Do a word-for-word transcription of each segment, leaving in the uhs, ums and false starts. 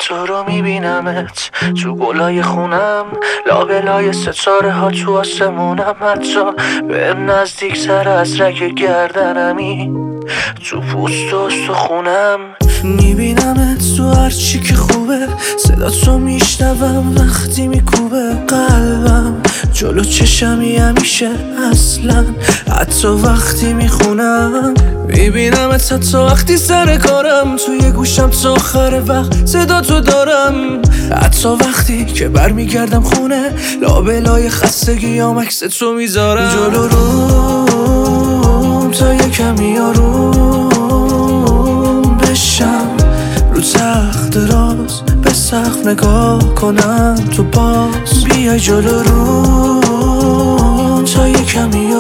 تو رو میبینمت تو گلای خونم، لابلای ستاره ها تو آسمونم، حتی به نزدیک تر از رگ گردنمی، تو پوست و استخونم. میبینمت تو هرچی که خوبه، صدا تو میشنوم وقتی میکوبه قلبم جلو چشمی همیشه، اصلا حتی وقتی میخونم. میبینمت حتی وقتی سر کارم، توی گوشم تا آخر وقت صدا تو دارم، حتی وقتی که برمیگردم خونه لابلای خستگیام عکس تو میذارم. جلو روم تا یکمی آروم بشم، رو تخت راست به سقف نگاه کنم، تو باز بیای جلو روم تا یکمی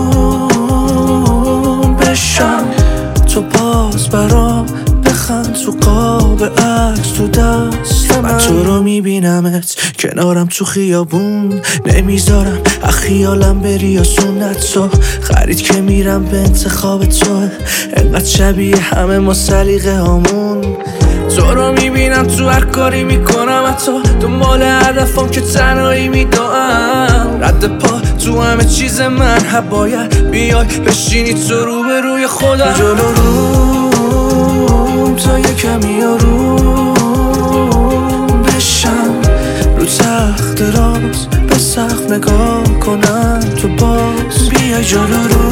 آروم بشم، تو باز برام بخند تو قاب عکس تو دست من. من تو رو میبینمت کنارم تو خیابون، نمیذارم اخیالم بری یا سنت تو، خرید که میرم به انتخاب توه، انقدر شبیه همه ما سلیقه هامون. تو رو میبینم تو هر کاری میکنم، حتی دنبال هدفم که تنهایی میدوام، رد پا تو همه چیز من، باید بیای بشینی تو رو به روی خودم. جلو روم تا یکمی آروم بشم، رو تخت راست به سقف نگاه کنم، تو باز بیای جلو روم